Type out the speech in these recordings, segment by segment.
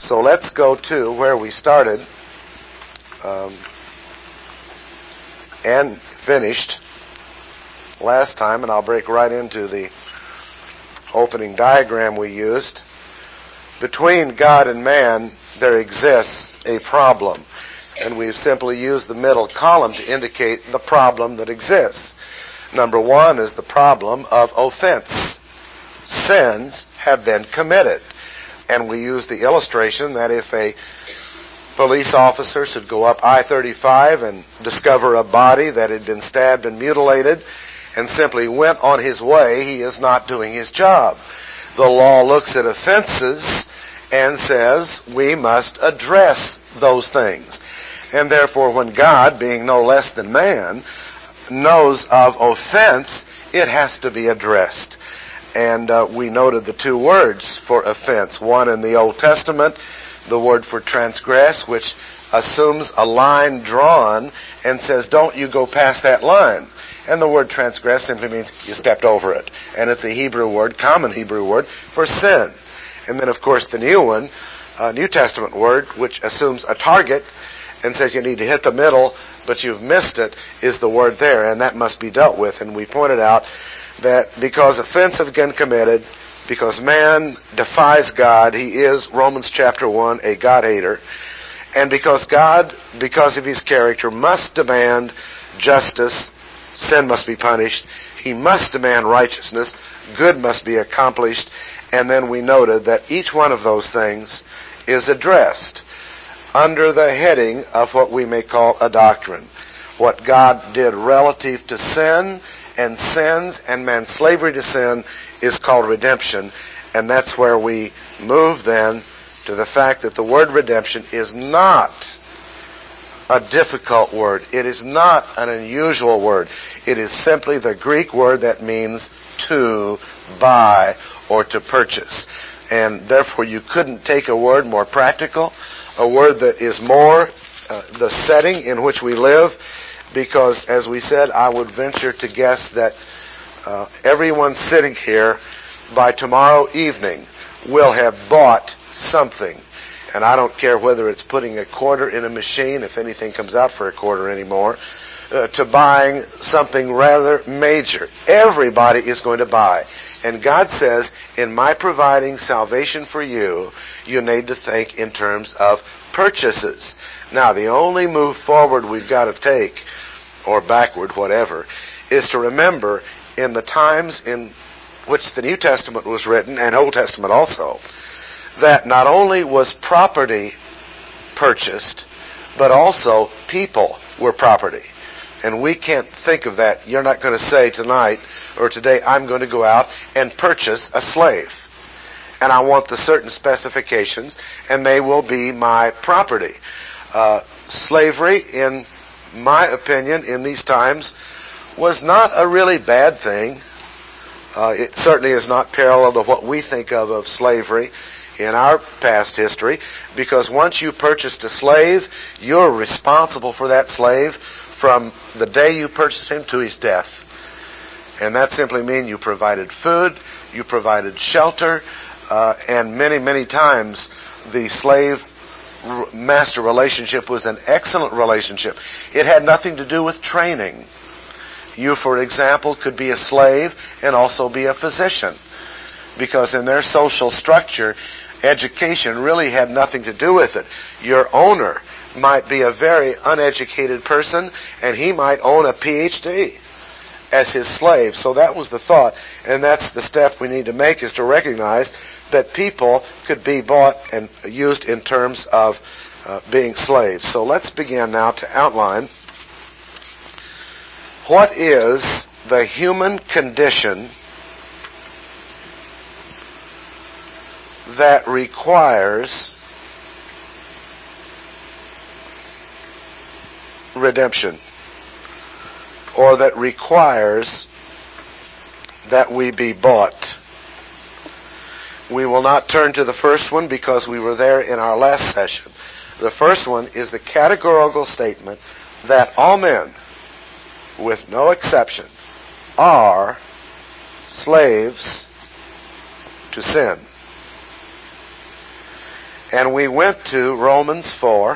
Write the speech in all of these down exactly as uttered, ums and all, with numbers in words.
So let's go to where we started um, and finished last time, and I'll break right into the opening diagram we used. Between God and man, there exists a problem, and we've simply used the middle column to indicate the problem that exists. Number one is the problem of offense. Sins have been committed. And we use the illustration that if a police officer should go up I thirty-five and discover a body that had been stabbed and mutilated and simply went on his way, he is not doing his job. The law looks at offenses and says we must address those things. And therefore, when God, being no less than man, knows of offense, it has to be addressed. And uh, we noted the two words for offense. One in the Old Testament, the word for transgress, which assumes a line drawn and says, don't you go past that line. And the word transgress simply means you stepped over it. And it's a Hebrew word, common Hebrew word, for sin. And then, of course, the new one, uh, New Testament word, which assumes a target and says you need to hit the middle, but you've missed it, is the word there. And that must be dealt with. And we pointed out that because offense have been committed, because man defies God, he is, Romans chapter one, a God-hater, and because God, because of his character, must demand justice, sin must be punished, he must demand righteousness, good must be accomplished, and then we noted that each one of those things is addressed under the heading of what we may call a doctrine. What God did relative to sin and sins and man's slavery to sin is called redemption. And that's where we move then to the fact that the word redemption is not a difficult word. It is not an unusual word. It is simply the Greek word that means to buy or to purchase. And therefore you couldn't take a word more practical, a word that is more uh, the setting in which we live. Because, as we said, I would venture to guess that uh, everyone sitting here by tomorrow evening will have bought something. And I don't care whether it's putting a quarter in a machine, if anything comes out for a quarter anymore, uh, to buying something rather major. Everybody is going to buy. And God says, in my providing salvation for you, you need to think in terms of purchases. Now, the only move forward we've got to take, or backward, whatever, is to remember in the times in which the New Testament was written, and Old Testament also, that not only was property purchased, but also people were property. And we can't think of that. You're not going to say tonight or today, I'm going to go out and purchase a slave. And I want the certain specifications, and they will be my property. Uh, slavery, in my opinion, in these times, was not a really bad thing. Uh, it certainly is not parallel to what we think of of slavery in our past history, because once you purchased a slave, you're responsible for that slave from the day you purchased him to his death. And that simply means you provided food, you provided shelter, uh, and many, many times the slave master relationship was an excellent relationship. It had nothing to do with training. You, for example, could be a slave and also be a physician, because in their social structure, education really had nothing to do with it. Your owner might be a very uneducated person, and he might own a P H D as his slave. So that was the thought, and that's the step we need to make, is to recognize that people could be bought and used in terms of uh, being slaves. So let's begin now to outline what is the human condition that requires redemption, or that requires that we be bought. We will not turn to the first one because we were there in our last session. The first one is the categorical statement that all men, with no exception, are slaves to sin. And we went to Romans four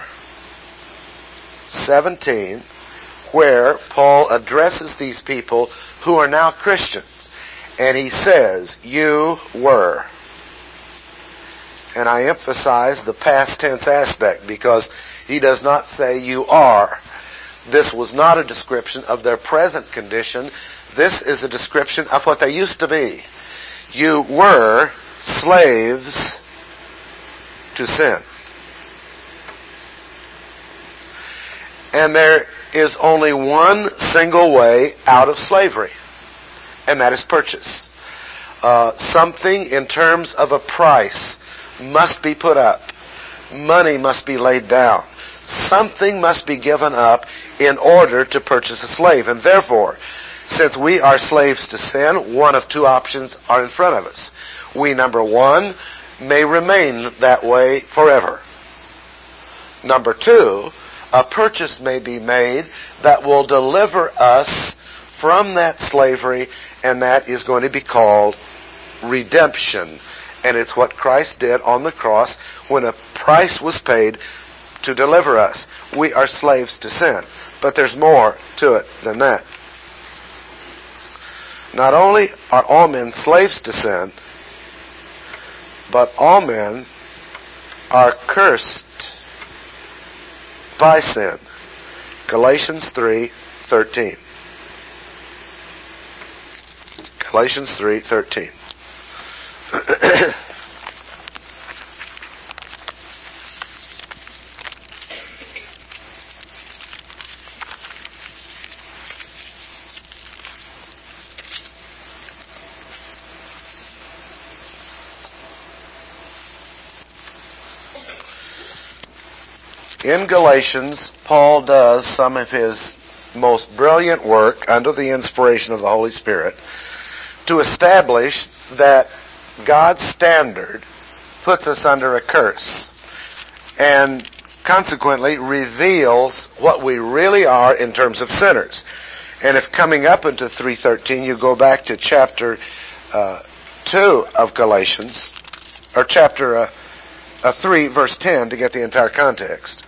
seventeen, where Paul addresses these people who are now Christians. And he says, you were. And I emphasize the past tense aspect because he does not say you are. This was not a description of their present condition. This is a description of what they used to be. You were slaves to sin. And there is only one single way out of slavery, and that is purchase. Uh, something in terms of a price must be put up. Money must be laid down. Something must be given up in order to purchase a slave. And therefore, since we are slaves to sin, one of two options are in front of us. We, number one, may remain that way forever. Number two, a purchase may be made that will deliver us from that slavery, and that is going to be called redemption. And it's what Christ did on the cross when a price was paid to deliver us. We are slaves to sin. But there's more to it than that. Not only are all men slaves to sin, but all men are cursed by sin. Galatians three thirteen. Galatians three thirteen. In Galatians, Paul does some of his most brilliant work under the inspiration of the Holy Spirit to establish that God's standard puts us under a curse and consequently reveals what we really are in terms of sinners. And if coming up into three thirteen you go back to chapter uh, two of Galatians, or chapter uh, uh, three, verse ten, to get the entire context.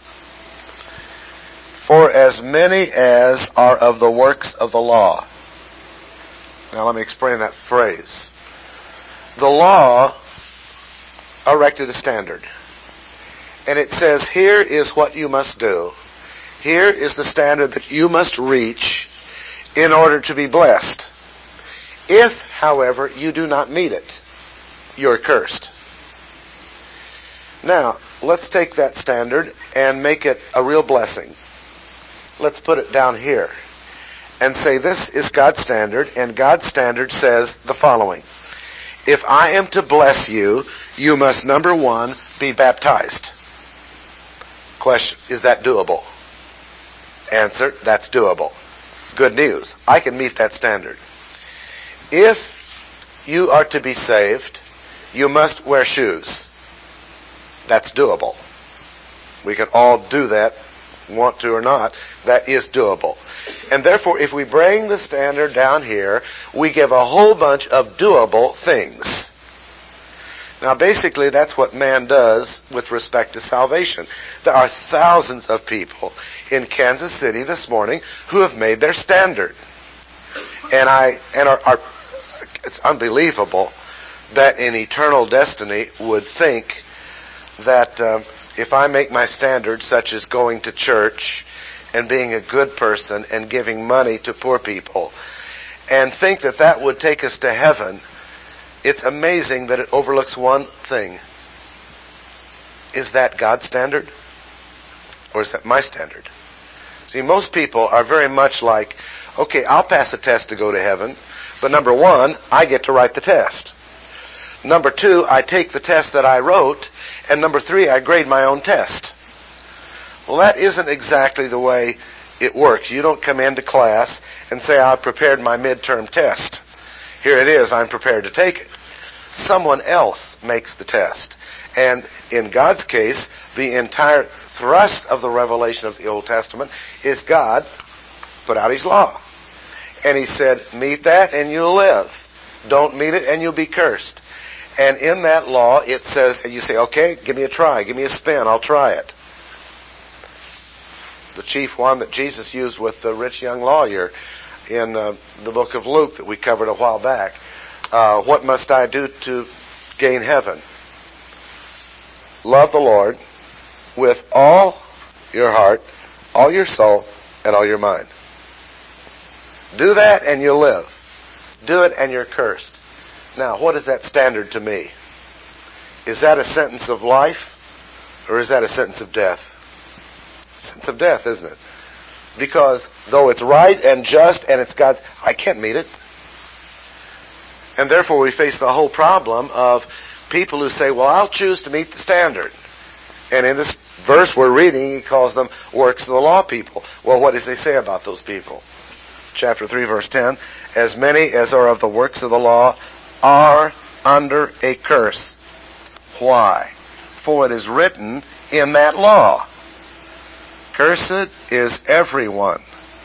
For as many as are of the works of the law. Now let me explain that phrase. The law erected a standard. And it says, here is what you must do. Here is the standard that you must reach in order to be blessed. If, however, you do not meet it, you're cursed. Now, let's take that standard and make it a real blessing. Let's put it down here and say this is God's standard, and God's standard says the following. If I am to bless you, you must, number one, be baptized. Question, is that doable? Answer, that's doable. Good news. I can meet that standard. If you are to be saved, you must wear shoes. That's doable. We can all do that, want to or not. That is doable. And therefore, if we bring the standard down here, we give a whole bunch of doable things. Now, basically, that's what man does with respect to salvation. There are thousands of people in Kansas City this morning who have made their standard. And I, and are, are it's unbelievable that an eternal destiny would think that um, if I make my standard, such as going to church and being a good person and giving money to poor people, and think that that would take us to heaven, it's amazing that it overlooks one thing. Is that God's standard? Or is that my standard? See, most people are very much like, okay, I'll pass a test to go to heaven, but number one, I get to write the test. Number two, I take the test that I wrote, and number three, I grade my own test. Well, that isn't exactly the way it works. You don't come into class and say, I prepared my midterm test. Here it is, I'm prepared to take it. Someone else makes the test. And in God's case, the entire thrust of the revelation of the Old Testament is God put out His law. And He said, meet that and you'll live. Don't meet it and you'll be cursed. And in that law, it says, and you say, okay, give me a try, give me a spin, I'll try it. The chief one that Jesus used with the rich young lawyer in uh, the book of Luke that we covered a while back. Uh, what must I do to gain heaven? Love the Lord with all your heart, all your soul, and all your mind. Do that and you'll live. Do it and you're cursed. Now, what is that standard to me? Is that a sentence of life or is that a sentence of death? Sentence of death, isn't it? Because though it's right and just and it's God's, I can't meet it. And therefore we face the whole problem of people who say, well, I'll choose to meet the standard. And in this verse we're reading, he calls them works of the law people. Well, what does he say about those people? Chapter three, verse ten, as many as are of the works of the law are under a curse. Why? For it is written in that law, cursed is everyone.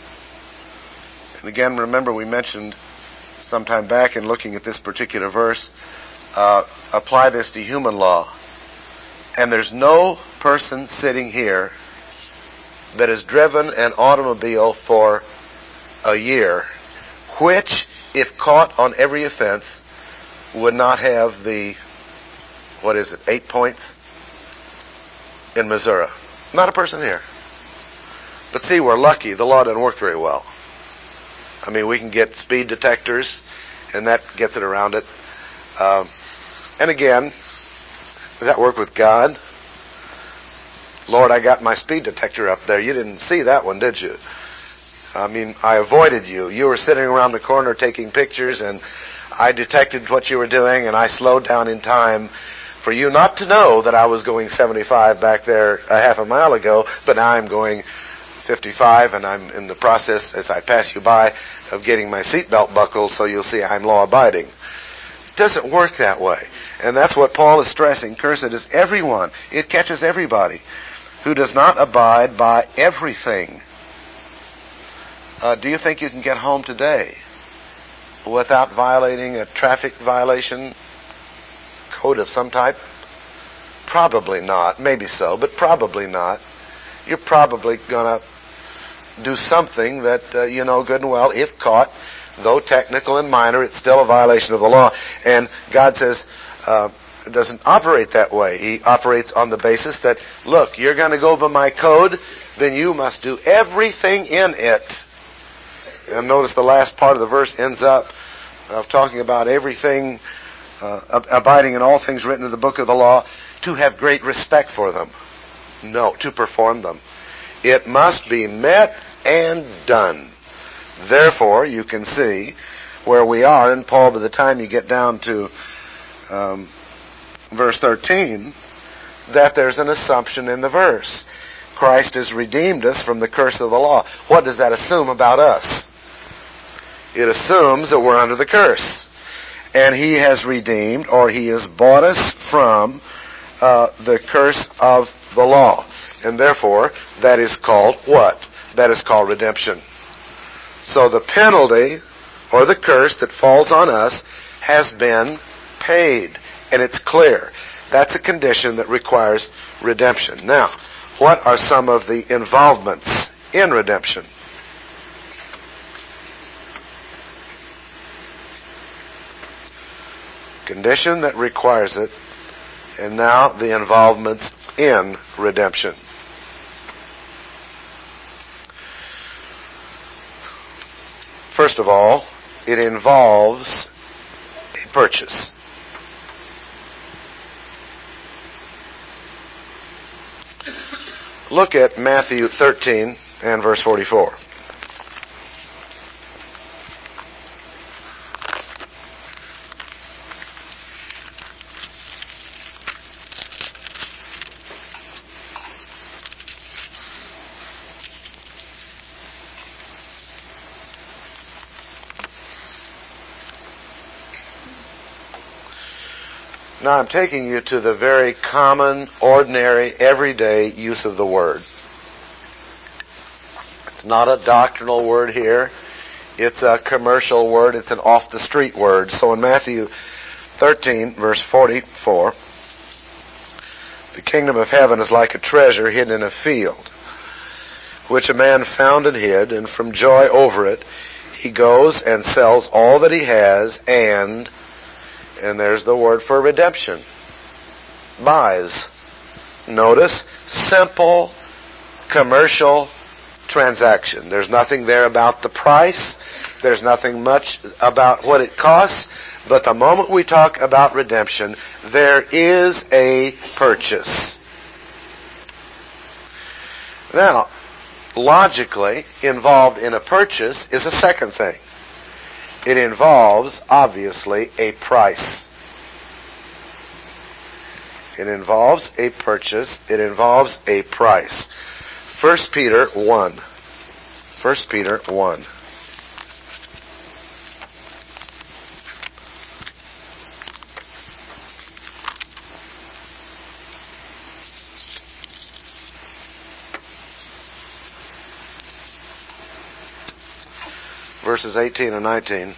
And again, remember we mentioned sometime back in looking at this particular verse, uh, apply this to human law. And there's no person sitting here that has driven an automobile for a year, which, if caught on every offense, would not have the, what is it, eight points in Missouri. Not a person here. But see, we're lucky. The law doesn't work very well. I mean, we can get speed detectors, and that gets it around it. Um, and again, does that work with God? Lord, I got my speed detector up there. You didn't see that one, did you? I mean, I avoided you. You were sitting around the corner taking pictures, and I detected what you were doing, and I slowed down in time for you not to know that I was going seventy-five back there a half a mile ago, but now I'm going fifty-five, and I'm in the process, as I pass you by, of getting my seatbelt buckled, so you'll see I'm law-abiding. It doesn't work that way. And that's what Paul is stressing. Cursed is everyone. It catches everybody who does not abide by everything. Uh, do you think you can get home today without violating a traffic violation code of some type? Probably not. Maybe so, but probably not. You're probably going to do something that uh, you know good and well, if caught, though technical and minor, it's still a violation of the law. And God says, uh, it doesn't operate that way. He operates on the basis that, look, you're going to go by my code, then you must do everything in it. And notice the last part of the verse ends up of talking about everything, uh, abiding in all things written in the book of the law, to have great respect for them. No, to perform them. It must be met and done. Therefore, you can see where we are, and Paul, by the time you get down to um, verse thirteen, that there's an assumption in the verse. Christ has redeemed us from the curse of the law. What does that assume about us? It assumes that we're under the curse. And he has redeemed, or he has bought us from uh, the curse of the law. And therefore, that is called what? That is called redemption. So the penalty, or the curse that falls on us, has been paid. And it's clear. That's a condition that requires redemption. Now, what are some of the involvements in redemption? Condition that requires it, and now the involvements in redemption. First of all, it involves a purchase. Look at Matthew thirteen and verse forty-four. Now I'm taking you to the very common, ordinary, everyday use of the word. It's not a doctrinal word here. It's a commercial word. It's an off-the-street word. So in Matthew thirteen, verse forty-four. The kingdom of heaven is like a treasure hidden in a field, which a man found and hid, and from joy over it, he goes and sells all that he has, and, and there's the word for redemption, buys. Notice, simple commercial transaction. There's nothing there about the price. There's nothing much about what it costs. But the moment we talk about redemption, there is a purchase. Now, logically, involved in a purchase is a second thing. It involves, obviously, a price. It involves a purchase. It involves a price. First Peter one. First Peter one. Verses eighteen and nineteen.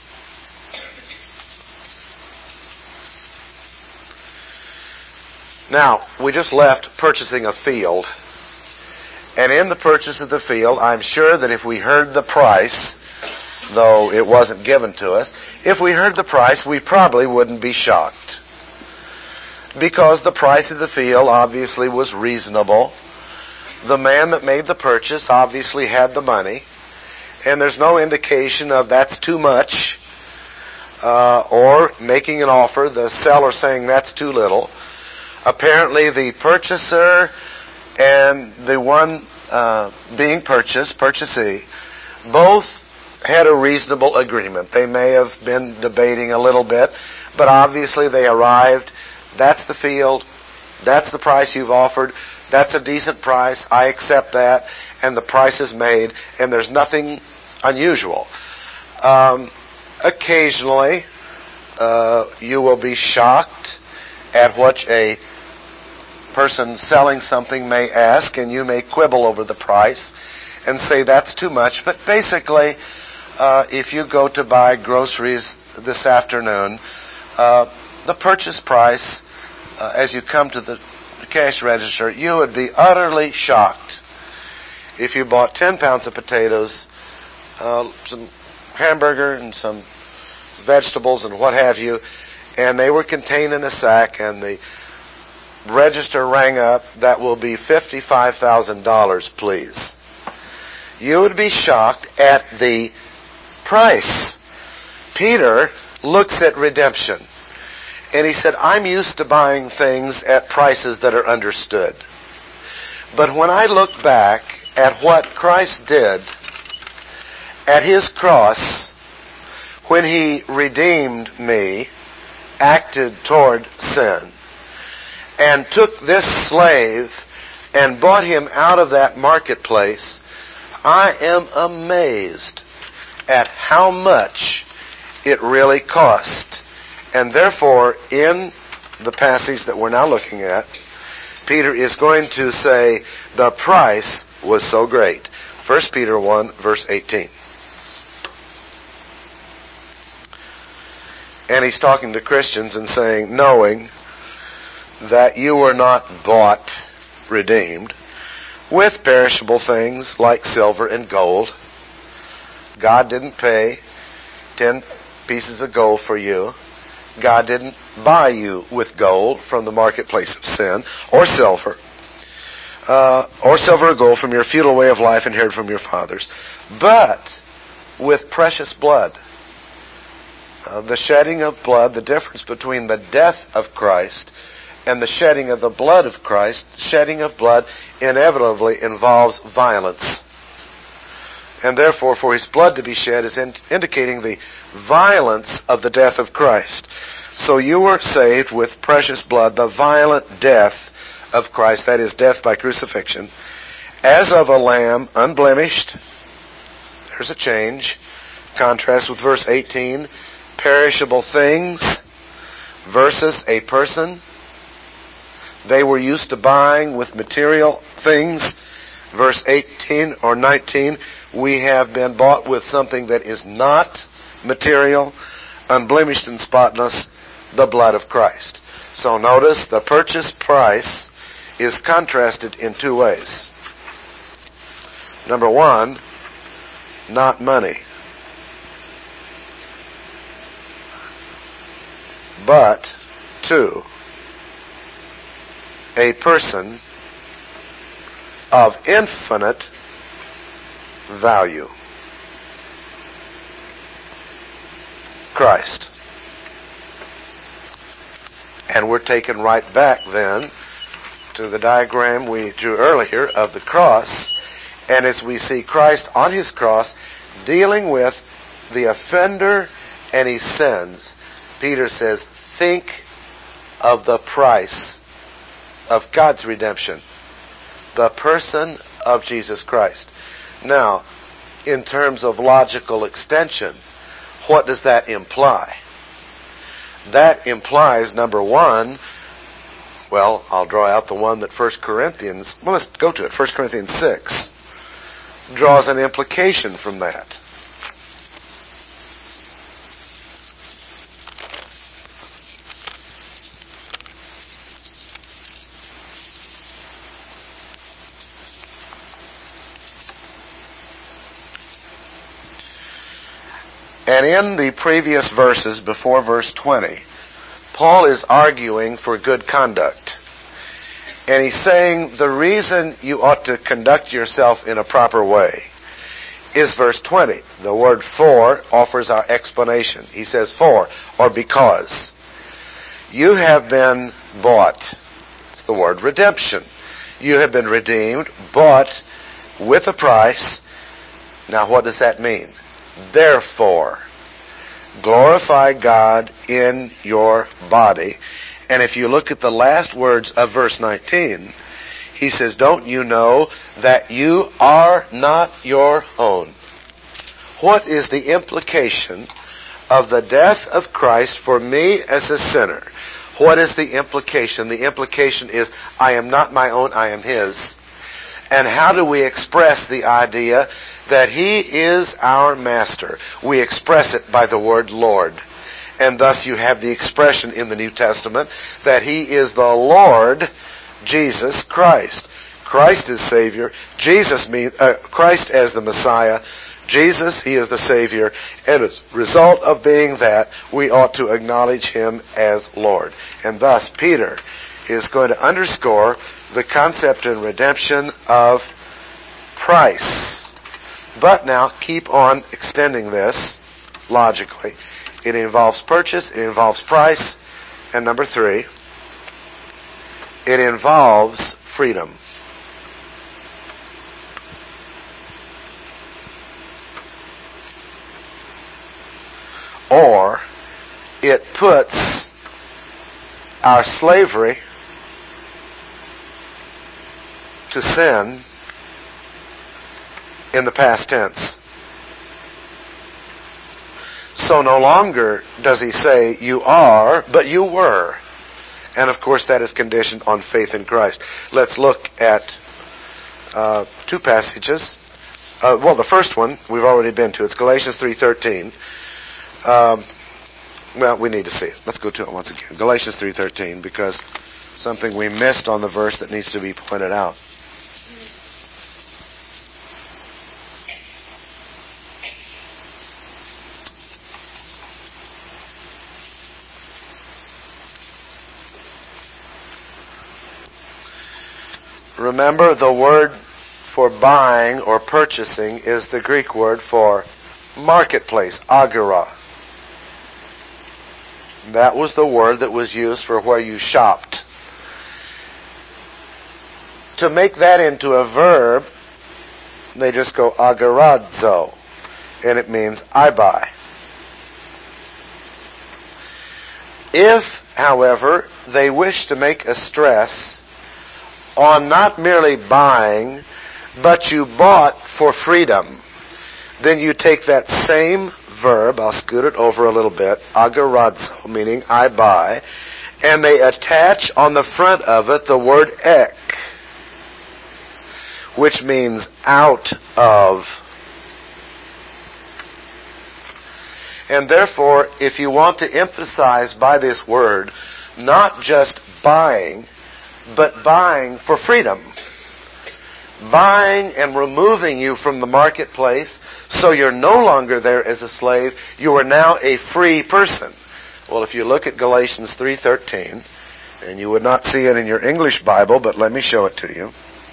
Now, we just left purchasing a field. And in the purchase of the field, I'm sure that if we heard the price, though it wasn't given to us, if we heard the price, we probably wouldn't be shocked. Because the price of the field obviously was reasonable. The man that made the purchase obviously had the money. And there's no indication of that's too much, uh, or making an offer, the seller saying that's too little. Apparently the purchaser and the one uh, being purchased, purchasee, both had a reasonable agreement. They may have been debating a little bit, but obviously they arrived. That's the field. That's the price you've offered. That's a decent price. I accept that. And the price is made, and there's nothing unusual. Um, occasionally, uh, you will be shocked at what a person selling something may ask, and you may quibble over the price and say that's too much. But basically, uh, if you go to buy groceries this afternoon, uh, the purchase price, uh, as you come to the cash register, you would be utterly shocked if you bought ten pounds of potatoes, uh, some hamburger and some vegetables and what have you, and they were contained in a sack, and the register rang up, that will be fifty-five thousand dollars, please. You would be shocked at the price. Peter looks at redemption, and he said, I'm used to buying things at prices that are understood. But when I look back at what Christ did at his cross, when he redeemed me, acted toward sin, and took this slave and bought him out of that marketplace, I am amazed at how much it really cost. And therefore, in the passage that we're now looking at, Peter is going to say the price was so great. First Peter one, verse eighteen. And he's talking to Christians and saying, knowing that you were not bought, redeemed, with perishable things like silver and gold. God didn't pay ten pieces of gold for you. God didn't buy you with gold from the marketplace of sin, or silver, uh, or silver or gold from your feudal way of life inherited from your fathers, but with precious blood. Uh, the shedding of blood, the difference between the death of Christ and the shedding of the blood of Christ, shedding of blood inevitably involves violence. And therefore, for his blood to be shed is in, indicating the violence of the death of Christ. So you were saved with precious blood, the violent death of Christ, that is, death by crucifixion, as of a lamb, unblemished. There's a change. Contrast with verse eighteen, perishable things versus a person. They were used to buying with material things. Verse eighteen or nineteen, we have been bought with something that is not material, unblemished and spotless, the blood of Christ. So notice the purchase price is contrasted in two ways. Number one, not money, but two, a person of infinite value. Christ. And we're taken right back then to the diagram we drew earlier of the cross. And as we see Christ on his cross dealing with the offender and his sins, Peter says, think of the price of God's redemption. The person of Jesus Christ. Now, in terms of logical extension, what does that imply? That implies, number one, well, I'll draw out the one that First Corinthians, well, let's go to it. First Corinthians six draws an implication from that. And in the previous verses, before verse twenty, Paul is arguing for good conduct. And he's saying the reason you ought to conduct yourself in a proper way is verse twenty. The word for offers our explanation. He says for, or because. You have been bought. It's the word redemption. You have been redeemed, bought with a price. Now what does that mean? Therefore, glorify God in your body. And if you look at the last words of verse nineteen, he says, don't you know that you are not your own? What is the implication of the death of Christ for me as a sinner? What is the implication? The implication is, I am not my own, I am his. And how do we express the idea that he is our master? We express it by the word Lord. And thus you have the expression in the New Testament that he is the Lord Jesus Christ. Christ is Savior. Jesus means, uh, Christ as the Messiah. Jesus, he is the Savior. And as a result of being that, we ought to acknowledge him as Lord. And thus Peter is going to underscore the concept in redemption of price. But now, keep on extending this logically. It involves purchase, it involves price, and number three, it involves freedom. Or, it puts our slavery to sin in the past tense. So no longer does he say you are, but you were. And of course that is conditioned on faith in Christ. Let's look at uh, two passages. Uh, well, the first one we've already been to. It's Galatians three thirteen. Um, well, we need to see it. Let's go to it once again. Galatians three thirteen, because something we missed on the verse that needs to be pointed out. Remember, the word for buying or purchasing is the Greek word for marketplace, agora. That was the word that was used for where you shopped. To make that into a verb, they just go agorazo, and it means I buy. If, however, they wish to make a stress on not merely buying, but you bought for freedom, then you take that same verb, I'll scoot it over a little bit, agorazo, meaning I buy, and they attach on the front of it the word ek, which means out of. And therefore, if you want to emphasize by this word, not just buying, but buying for freedom. Buying and removing you from the marketplace, so you're no longer there as a slave. You are now a free person. Well, if you look at Galatians three thirteen, and you would not see it in your English Bible, but let me show it to you.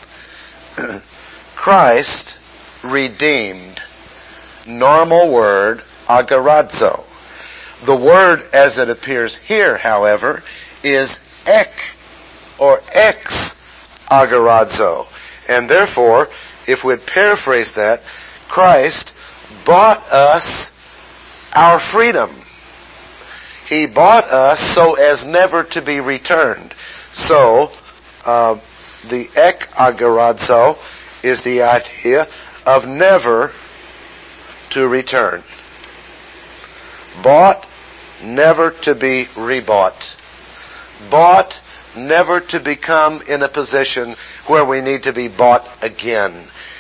Christ redeemed. Normal word, agarazo. The word as it appears here, however, is ek or ex agarazo. And therefore, if we'd paraphrase that, Christ bought us our freedom. He bought us so as never to be returned. So, uh, the ek agarazo is the idea of never to return. Bought, never to be rebought. Bought, never to become in a position where we need to be bought again.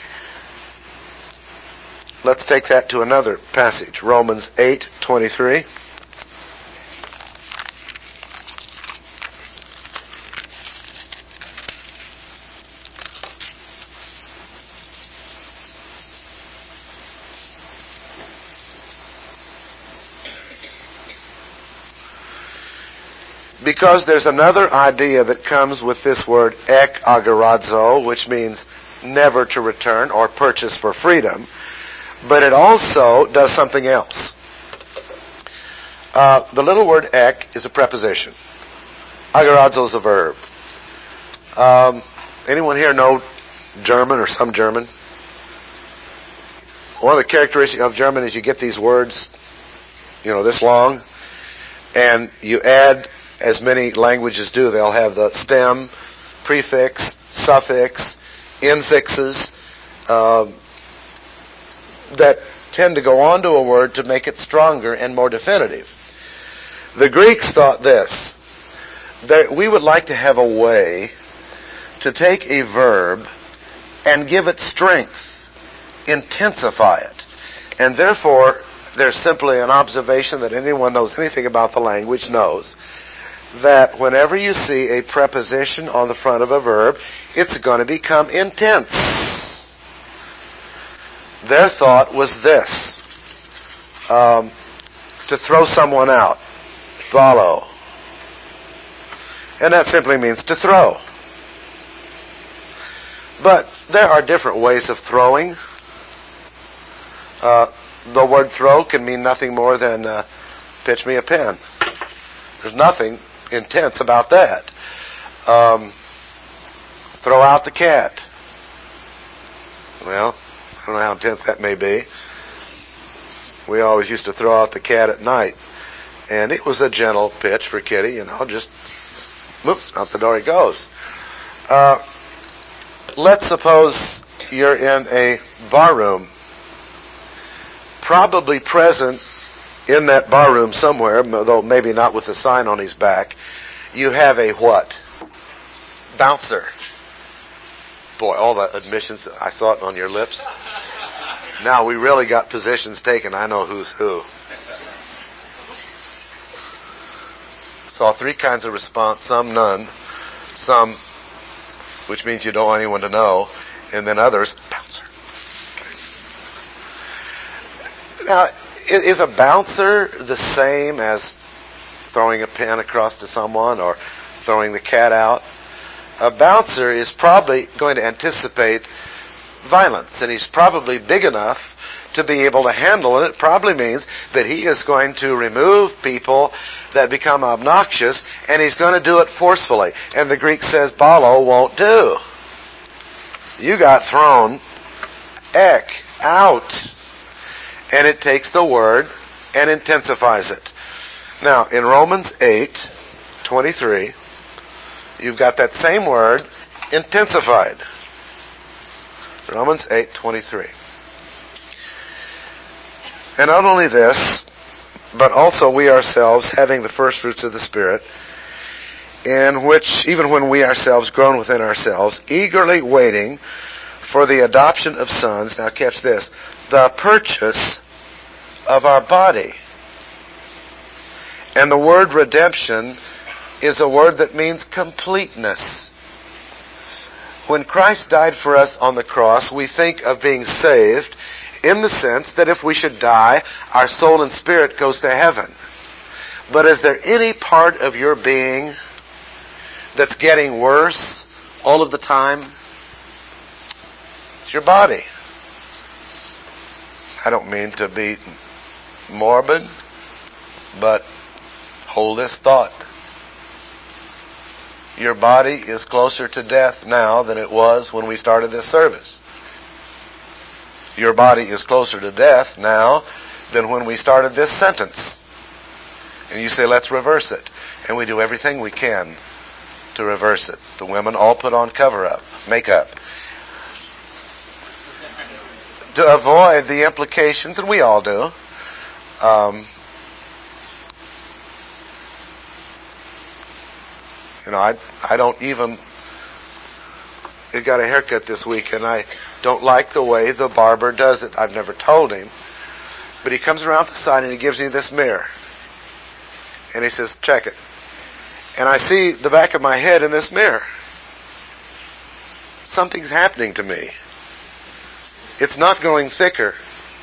Let's take that to another passage. Romans eight twenty-three. Because there's another idea that comes with this word ek agarazo, which means never to return or purchase for freedom, but it also does something else. Uh, the little word ek is a preposition. Agarazo is a verb. Um, anyone here know German or some German? One of the characteristics of German is you get these words, you know, this long, and you add, as many languages do, they'll have the stem, prefix, suffix, infixes um, that tend to go on to a word to make it stronger and more definitive. The Greeks thought this, that we would like to have a way to take a verb and give it strength, intensify it. And therefore, there's simply an observation that anyone knows anything about the language knows, that whenever you see a preposition on the front of a verb, it's going to become intense. Their thought was this, um, to throw someone out, balo. And that simply means to throw. But there are different ways of throwing. Uh, the word throw can mean nothing more than uh, pitch me a pen. There's nothing intense about that. Um, throw out the cat. Well, I don't know how intense that may be. We always used to throw out the cat at night. And it was a gentle pitch for Kitty, you know, just whoop, out the door he goes. Uh, let's suppose you're in a bar room. Probably present in that bar room somewhere, though maybe not with a sign on his back, you have a what? Bouncer. Boy, all the admissions, I saw it on your lips. Now we really got positions taken. I know who's who. Saw three kinds of response, some none, some, which means you don't want anyone to know, and then others, bouncer. Now, is a bouncer the same as throwing a pen across to someone or throwing the cat out? A bouncer is probably going to anticipate violence, and he's probably big enough to be able to handle it. It probably means that he is going to remove people that become obnoxious, and he's going to do it forcefully. And the Greek says, balo won't do. You got thrown, ek, out. And it takes the word and intensifies it. Now, in Romans eight twenty-three, you've got that same word, intensified. Romans eight twenty-three. And not only this, but also we ourselves, having the first fruits of the Spirit, in which, even when we ourselves groan within ourselves, eagerly waiting for the adoption of sons, now catch this, the purchase of our body. And the word redemption is a word that means completeness. When Christ died for us on the cross, we think of being saved in the sense that if we should die, our soul and spirit goes to heaven. But is there any part of your being that's getting worse all of the time? It's your body. I don't mean to be morbid, but hold this thought. Your body is closer to death now than it was when we started this service. Your body is closer to death now than when we started this sentence. And you say, let's reverse it. And we do everything we can to reverse it. The women all put on cover-up, makeup, to avoid the implications, and we all do. Um, you know, I I don't even. I got a haircut this week, and I don't like the way the barber does it. I've never told him, but he comes around the side and he gives me this mirror, and he says, "Check it." And I see the back of my head in this mirror. Something's happening to me. It's not going thicker.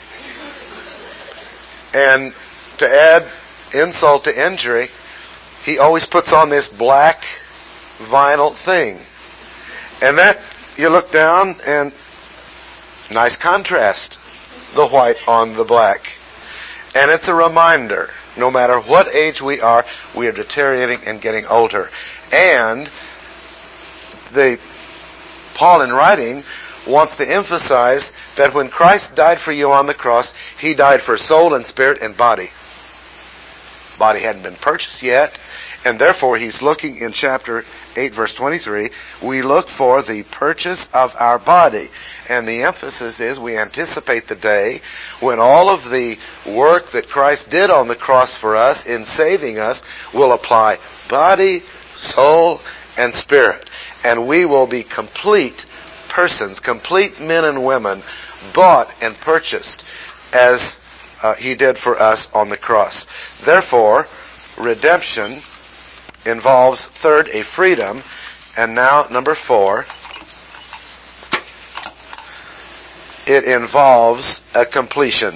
And to add insult to injury, he always puts on this black vinyl thing. And that, you look down and nice contrast, the white on the black. And it's a reminder, no matter what age we are, we are deteriorating and getting older. And the Paul in writing wants to emphasize that when Christ died for you on the cross, He died for soul and spirit and body. Body hadn't been purchased yet, and therefore He's looking in chapter eight, verse twenty-three, we look for the purchase of our body. And the emphasis is we anticipate the day when all of the work that Christ did on the cross for us in saving us will apply body, soul, and spirit. And we will be complete persons, complete men and women, bought and purchased as uh, He did for us on the cross. Therefore, redemption involves, third, a freedom, and now, number four, it involves a completion.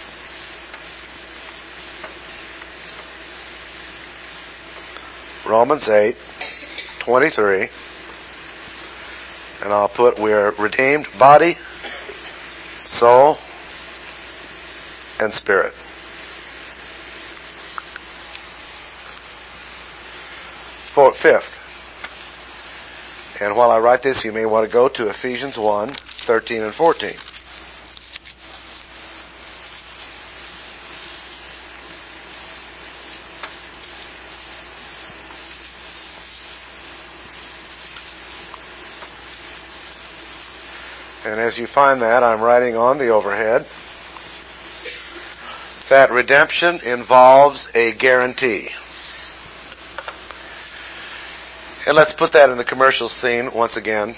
Romans eight, twenty-three, and I'll put, we're redeemed body, soul, and spirit. For, fifth, and while I write this, you may want to go to Ephesians one, thirteen and fourteen. And as you find that, I'm writing on the overhead that redemption involves a guarantee. And let's put that in the commercial scene once again.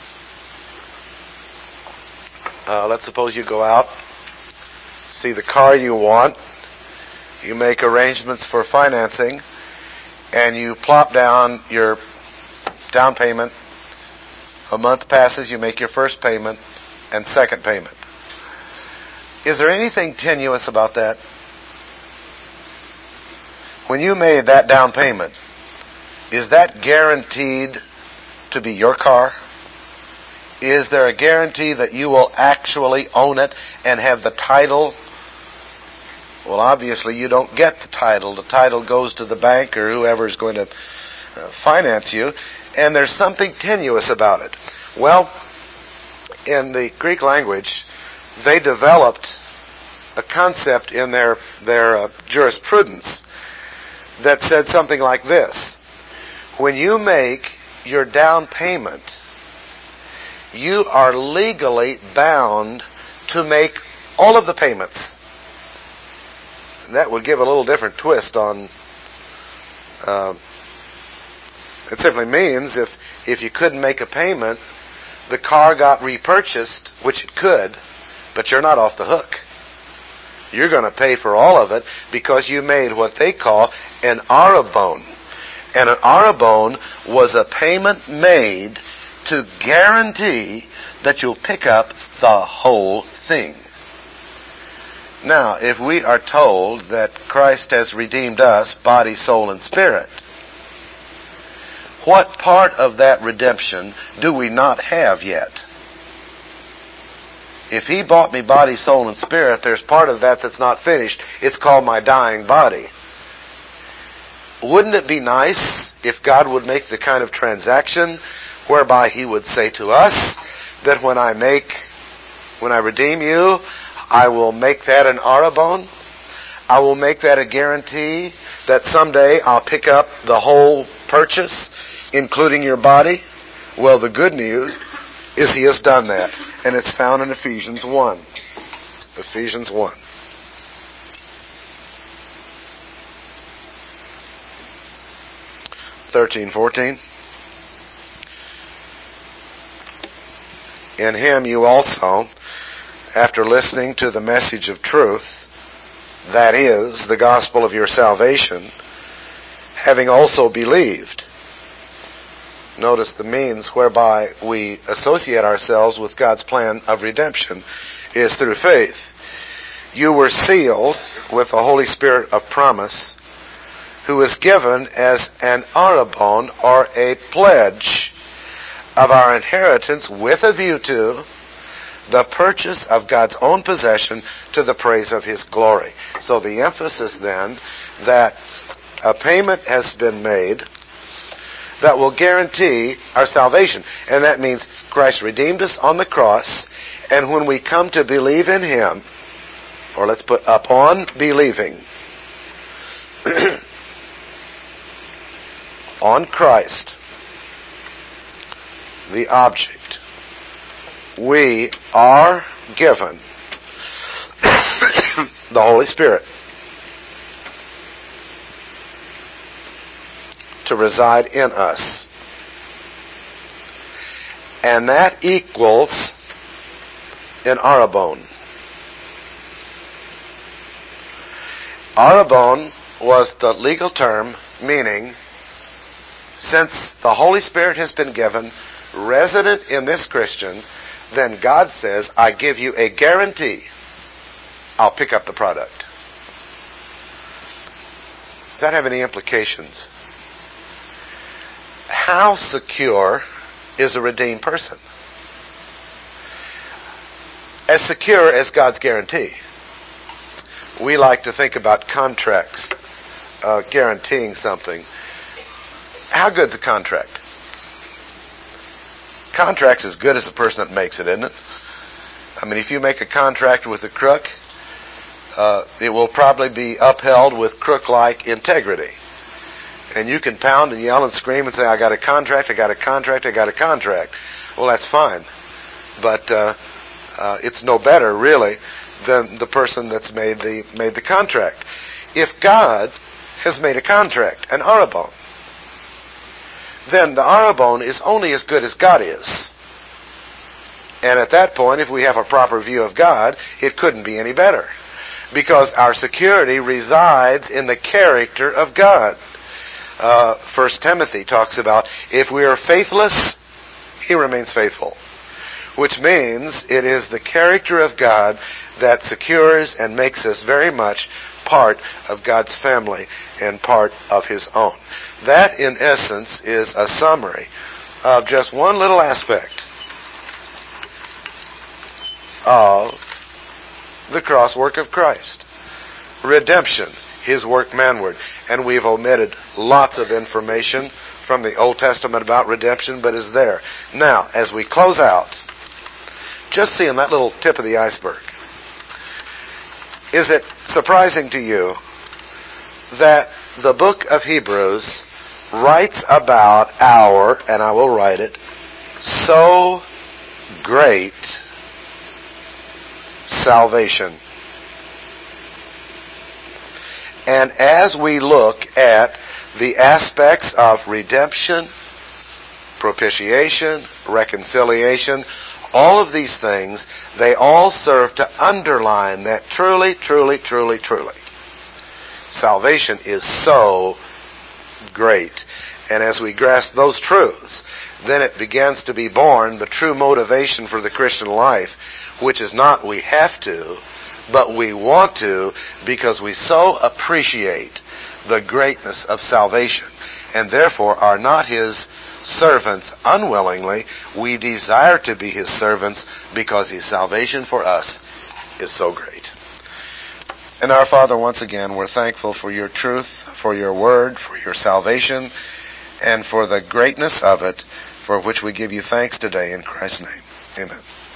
Uh, let's suppose you go out, see the car you want, you make arrangements for financing, and you plop down your down payment. A month passes, you make your first payment and second payment. Is there anything tenuous about that? When you made that down payment, is that guaranteed to be your car? Is there a guarantee that you will actually own it and have the title? Well, obviously you don't get the title. The title goes to the bank or whoever is going to finance you, and there's something tenuous about it. Well, in the Greek language, they developed a concept in their their uh, jurisprudence that said something like this. When you make your down payment, you are legally bound to make all of the payments. And that would give a little different twist on... Uh, it simply means if, if you couldn't make a payment, the car got repurchased, which it could, but you're not off the hook. You're going to pay for all of it because you made what they call an arabon. And an arabon was a payment made to guarantee that you'll pick up the whole thing. Now, if we are told that Christ has redeemed us, body, soul, and spirit, what part of that redemption do we not have yet? If He bought me body, soul, and spirit, there's part of that that's not finished. It's called my dying body. Wouldn't it be nice if God would make the kind of transaction whereby He would say to us that when I make, when I redeem you, I will make that an arabon. I will make that a guarantee that someday I'll pick up the whole purchase, including your body? Well, the good news is He has done that. And it's found in Ephesians one. Ephesians one. thirteen, fourteen. In Him you also, after listening to the message of truth, that is, the gospel of your salvation, having also believed. Notice the means whereby we associate ourselves with God's plan of redemption is through faith. You were sealed with the Holy Spirit of promise, who was given as an arabon, or a pledge of our inheritance with a view to the purchase of God's own possession to the praise of His glory. So the emphasis then that a payment has been made that will guarantee our salvation. And that means Christ redeemed us on the cross, and when we come to believe in Him, or let's put upon believing on Christ, the object, we are given the Holy Spirit to reside in us. And that equals an arabon. Arabon was the legal term meaning, since the Holy Spirit has been given, resident in this Christian, then God says, I give you a guarantee I'll pick up the product. Does that have any implications? How secure is a redeemed person? As secure as God's guarantee. We like to think about contracts, uh, guaranteeing something. How good's a contract? Contract's as good as the person that makes it, isn't it? I mean, if you make a contract with a crook, uh, it will probably be upheld with crook-like integrity. And you can pound and yell and scream and say, I got a contract, I got a contract, I got a contract. Well, that's fine. But uh, uh, it's no better, really, than the person that's made the made the contract. If God has made a contract, an arabon, then the arabon is only as good as God is. And at that point, if we have a proper view of God, it couldn't be any better. Because our security resides in the character of God. Uh, First Timothy talks about, if we are faithless, He remains faithful. Which means it is the character of God that secures and makes us very much part of God's family and part of His own. That, in essence, is a summary of just one little aspect of the cross work of Christ. Redemption, His work manward. And we've omitted lots of information from the Old Testament about redemption, but is there. Now, as we close out, just seeing that little tip of the iceberg, is it surprising to you that the book of Hebrews writes about our, and I will write it, so great salvation? And as we look at the aspects of redemption, propitiation, reconciliation, All of these things, they all serve to underline that truly, truly, truly, truly, salvation is so great. And as we grasp those truths, then it begins to be born the true motivation for the Christian life, which is not we have to, but we want to, because we so appreciate the greatness of salvation, and therefore are not His servants unwillingly. We desire to be His servants because His salvation for us is so great. And our Father, once again, we're thankful for your truth, for your word, for your salvation, and for the greatness of it, for which we give you thanks today in Christ's name. Amen.